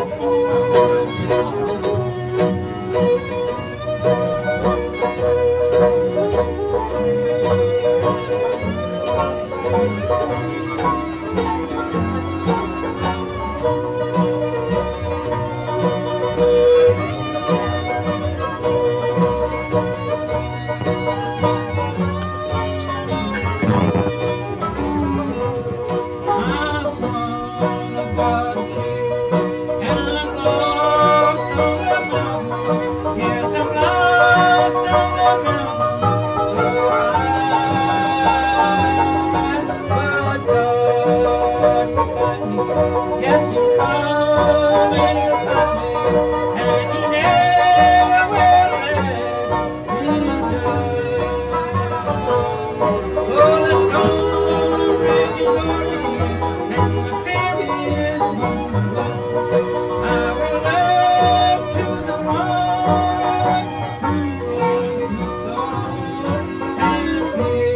Yes, you come and you cut me, and you never will let me down. Oh, the storm raging over me, and the baby is blue. I will love to the one who is the storm and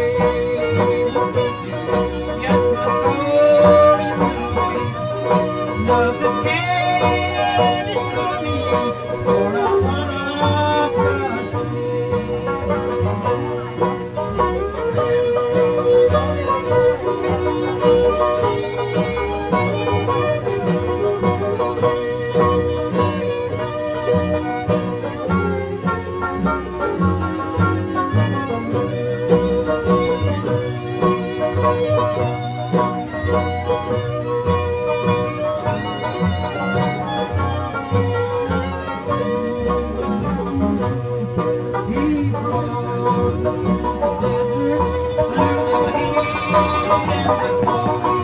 me. Yes, my soul is lonely. Nothing can destroy me, for I wanna come to He brought the desert through the heat and the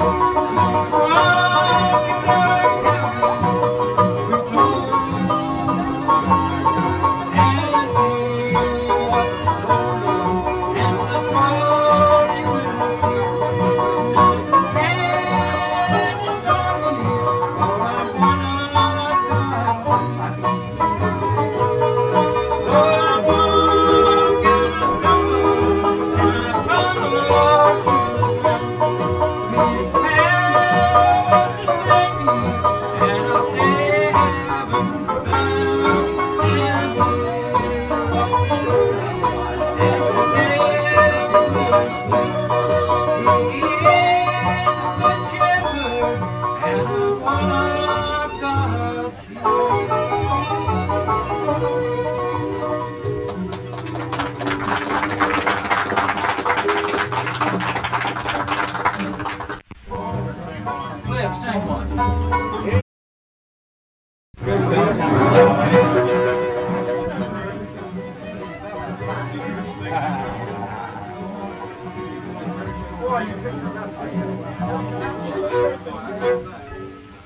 Cliff, sing one. Boy, you